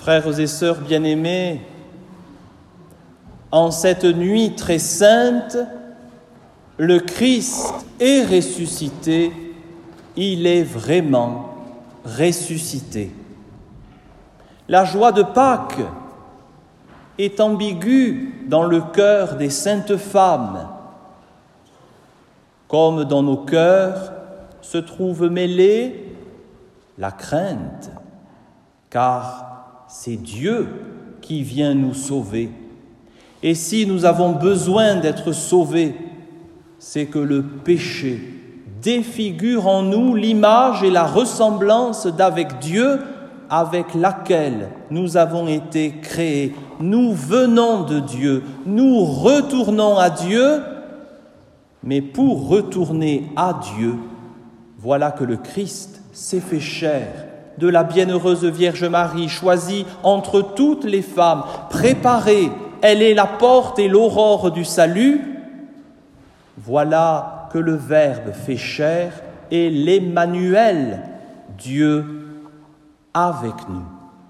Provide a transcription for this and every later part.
Frères et sœurs bien-aimés, en cette nuit très sainte, le Christ est ressuscité, il est vraiment ressuscité. La joie de Pâques est ambiguë dans le cœur des saintes femmes, comme dans nos cœurs se trouve mêlée la crainte, car c'est Dieu qui vient nous sauver. Et si nous avons besoin d'être sauvés, c'est que le péché défigure en nous l'image et la ressemblance d'avec Dieu avec laquelle nous avons été créés. Nous venons de Dieu, nous retournons à Dieu, mais pour retourner à Dieu, voilà que le Christ s'est fait chair de la bienheureuse Vierge Marie, choisie entre toutes les femmes, préparée, elle est la porte et l'aurore du salut. Voilà que le Verbe fait chair et l'Emmanuel, Dieu avec nous.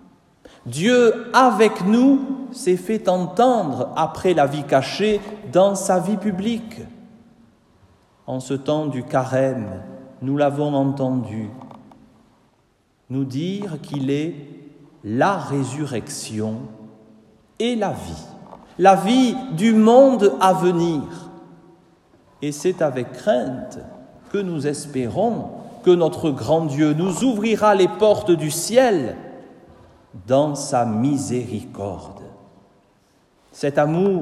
Dieu avec nous s'est fait entendre après la vie cachée dans sa vie publique. En ce temps du carême, nous l'avons entendu nous dire qu'il est la résurrection et la vie du monde à venir. Et c'est avec crainte que nous espérons que notre grand Dieu nous ouvrira les portes du ciel dans sa miséricorde. Cet amour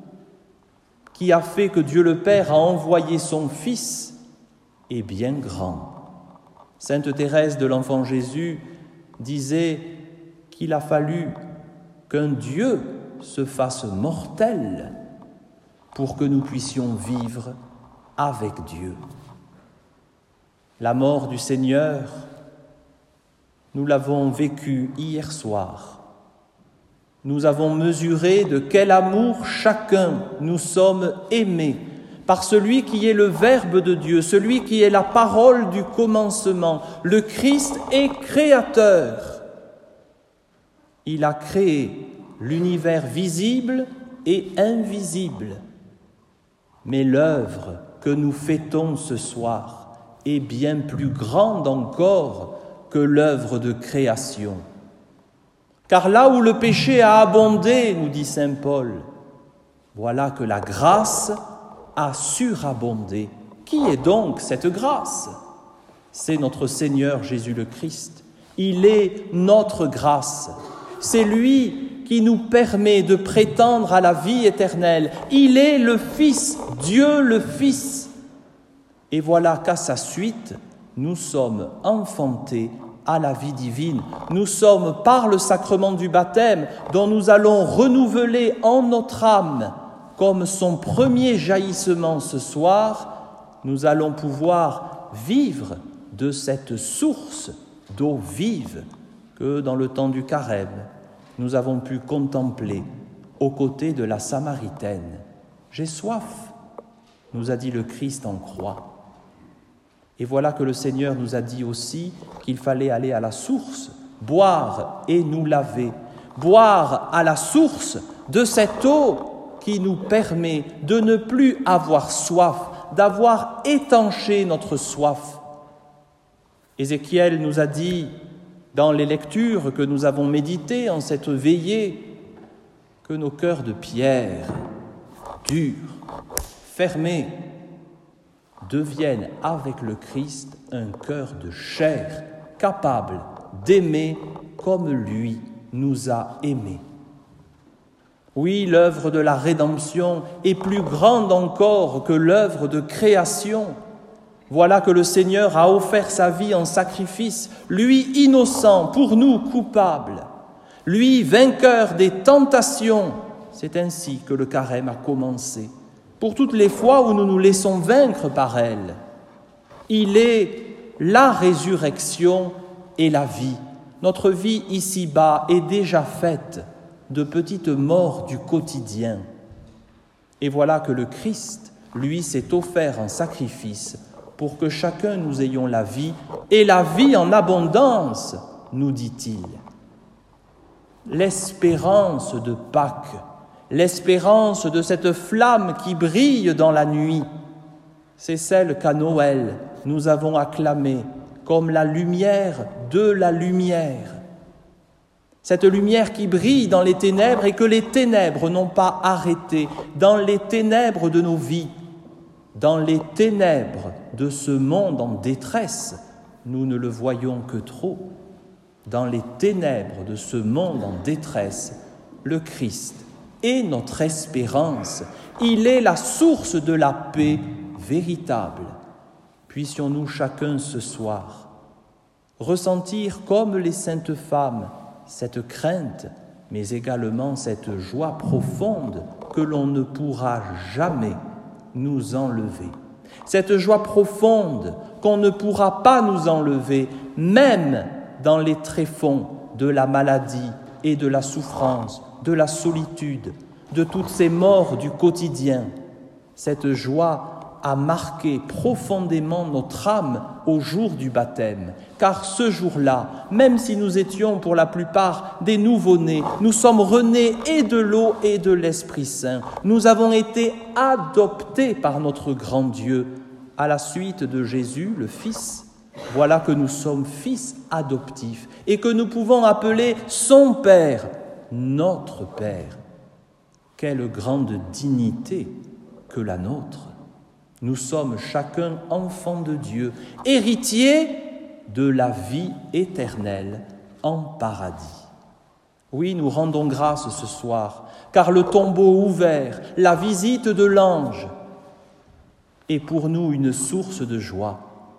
qui a fait que Dieu le Père a envoyé son Fils est bien grand. Sainte Thérèse de l'Enfant Jésus disait qu'il a fallu qu'un Dieu se fasse mortel pour que nous puissions vivre avec Dieu. La mort du Seigneur, nous l'avons vécue hier soir. Nous avons mesuré de quel amour chacun nous sommes aimés par celui qui est le Verbe de Dieu, celui qui est la parole du commencement. Le Christ est créateur. Il a créé l'univers visible et invisible. Mais l'œuvre que nous fêtons ce soir est bien plus grande encore que l'œuvre de création. Car là où le péché a abondé, nous dit saint Paul, voilà que la grâce a surabondé. Qui est donc cette grâce? C'est notre Seigneur Jésus le Christ. Il est notre grâce. C'est lui qui nous permet de prétendre à la vie éternelle. Il est le Fils, Dieu le Fils. Et voilà qu'à sa suite, nous sommes enfantés à la vie divine. Nous sommes, par le sacrement du baptême, dont nous allons renouveler en notre âme, comme son premier jaillissement ce soir, nous allons pouvoir vivre de cette source d'eau vive que, dans le temps du carême, nous avons pu contempler aux côtés de la Samaritaine. « J'ai soif », nous a dit le Christ en croix. Et voilà que le Seigneur nous a dit aussi qu'il fallait aller à la source, boire et nous laver, boire à la source de cette eau qui nous permet de ne plus avoir soif, d'avoir étanché notre soif. Ézéchiel nous a dit, dans les lectures que nous avons méditées en cette veillée, que nos cœurs de pierre, durs, fermés, deviennent avec le Christ un cœur de chair, capable d'aimer comme lui nous a aimés. Oui, l'œuvre de la rédemption est plus grande encore que l'œuvre de création. Voilà que le Seigneur a offert sa vie en sacrifice, lui innocent, pour nous coupables, lui vainqueur des tentations. C'est ainsi que le carême a commencé, pour toutes les fois où nous nous laissons vaincre par elle. Il est la résurrection et la vie. Notre vie ici-bas est déjà faite de petites morts du quotidien. Et voilà que le Christ, lui, s'est offert en sacrifice pour que chacun nous ayons la vie, et la vie en abondance, nous dit-il. l'espérance de Pâques, l'espérance de cette flamme qui brille dans la nuit. C'est celle qu'à Noël, nous avons acclamée comme la lumière de la lumière. Cette lumière qui brille dans les ténèbres et que les ténèbres n'ont pas arrêtée, dans les ténèbres de nos vies, dans les ténèbres de ce monde en détresse. Nous ne le voyons que trop. Dans les ténèbres de ce monde en détresse, le Christ est notre espérance. Il est la source de la paix véritable. Puissions-nous chacun ce soir ressentir comme les saintes femmes cette crainte, mais également cette joie profonde que l'on ne pourra jamais nous enlever. Cette joie profonde qu'on ne pourra pas nous enlever, même dans les tréfonds de la maladie et de la souffrance, de la solitude, de toutes ces morts du quotidien. Cette joie a marqué profondément notre âme au jour du baptême. Car ce jour-là, même si nous étions pour la plupart des nouveau-nés, nous sommes renés et de l'eau et de l'Esprit Saint. Nous avons été adoptés par notre grand Dieu à la suite de Jésus, le Fils. Voilà que nous sommes fils adoptifs et que nous pouvons appeler son Père, notre Père. Quelle grande dignité que la nôtre! Nous sommes chacun enfants de Dieu, héritiers de la vie éternelle en paradis. Oui, nous rendons grâce ce soir, car le tombeau ouvert, la visite de l'ange, est pour nous une source de joie.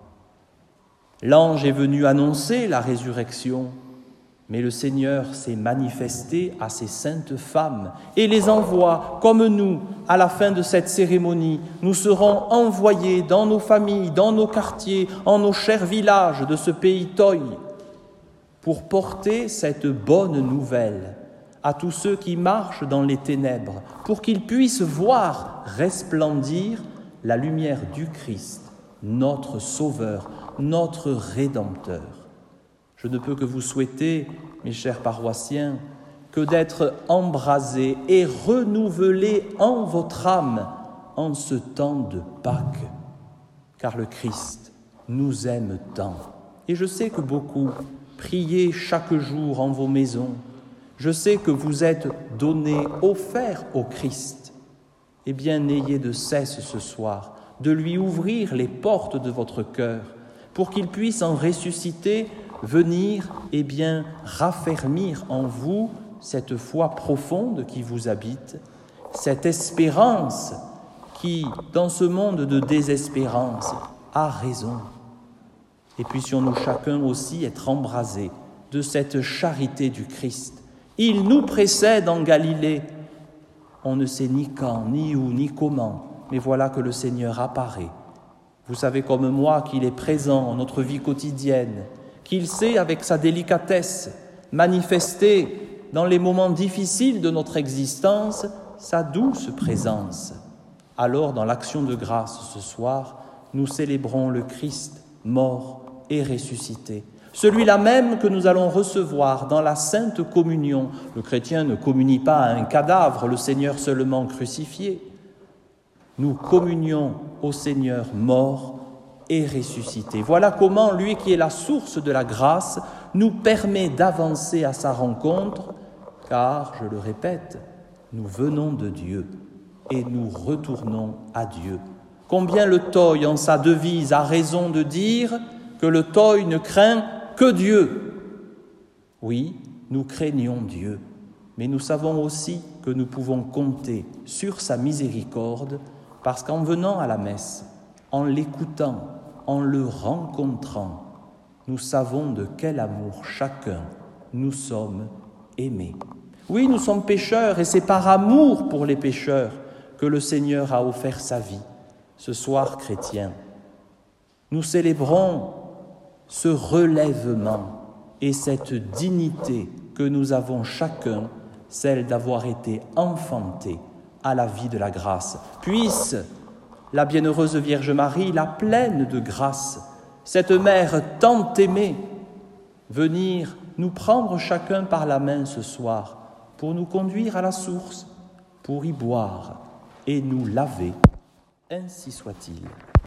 L'ange est venu annoncer la résurrection, mais le Seigneur s'est manifesté à ces saintes femmes et les envoie, comme nous, à la fin de cette cérémonie. Nous serons envoyés dans nos familles, dans nos quartiers, en nos chers villages de ce pays Toy, pour porter cette bonne nouvelle à tous ceux qui marchent dans les ténèbres, pour qu'ils puissent voir resplendir la lumière du Christ, notre Sauveur, notre Rédempteur. Je ne peux que vous souhaiter, mes chers paroissiens, que d'être embrasés et renouvelés en votre âme en ce temps de Pâques, car le Christ nous aime tant. Et je sais que beaucoup priez chaque jour en vos maisons. Je sais que vous êtes donnés, offerts au Christ. Eh bien, n'ayez de cesse ce soir de lui ouvrir les portes de votre cœur pour qu'il puisse en ressusciter, venir raffermir en vous cette foi profonde qui vous habite, cette espérance qui, dans ce monde de désespérance, a raison. Et puissions-nous chacun aussi être embrasés de cette charité du Christ. Il nous précède en Galilée. On ne sait ni quand, ni où, ni comment, mais voilà que le Seigneur apparaît. Vous savez comme moi qu'il est présent dans notre vie quotidienne, qu'il sait, avec sa délicatesse, manifester dans les moments difficiles de notre existence sa douce présence. Alors, dans l'action de grâce ce soir, nous célébrons le Christ mort et ressuscité, celui-là même que nous allons recevoir dans la Sainte Communion. Le chrétien ne communie pas à un cadavre, le Seigneur seulement crucifié. Nous communions au Seigneur mort et ressuscité. Voilà comment lui qui est la source de la grâce nous permet d'avancer à sa rencontre, car, je le répète, nous venons de Dieu et nous retournons à Dieu. Combien le Toy, en sa devise, a raison de dire que le Toy ne craint que Dieu. Oui, nous craignons Dieu, mais nous savons aussi que nous pouvons compter sur sa miséricorde, parce qu'en venant à la messe, en l'écoutant, en le rencontrant, nous savons de quel amour chacun nous sommes aimés. Oui, nous sommes pécheurs et c'est par amour pour les pécheurs que le Seigneur a offert sa vie. Ce soir, chrétiens, nous célébrons ce relèvement et cette dignité que nous avons chacun, celle d'avoir été enfantés à la vie de la grâce. Puisse la bienheureuse Vierge Marie, la pleine de grâce, cette mère tant aimée, venir nous prendre chacun par la main ce soir pour nous conduire à la source, pour y boire et nous laver. Ainsi soit-il.